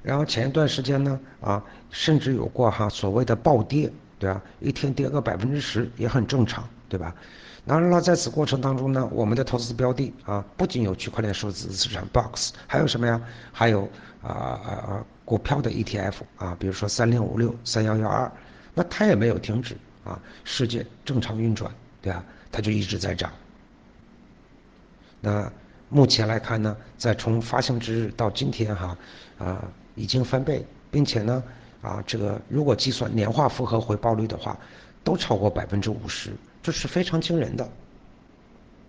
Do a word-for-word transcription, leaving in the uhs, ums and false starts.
然后前一段时间呢，啊，甚至有过哈所谓的暴跌，对吧？一天跌个百分之十也很正常，对吧？当然了，在此过程当中呢，我们的投资标的啊，不仅有区块链数字资产 box，还有什么呀？还有啊啊啊股票的 E T F 啊，比如说三零五六、三幺幺二，那它也没有停止啊，世界正常运转，对吧？它就一直在涨。那目前来看呢，在从发行之日到今天哈，啊，已经翻倍，并且呢，啊，这个如果计算年化复合回报率的话，都超过百分之五十，这是非常惊人的。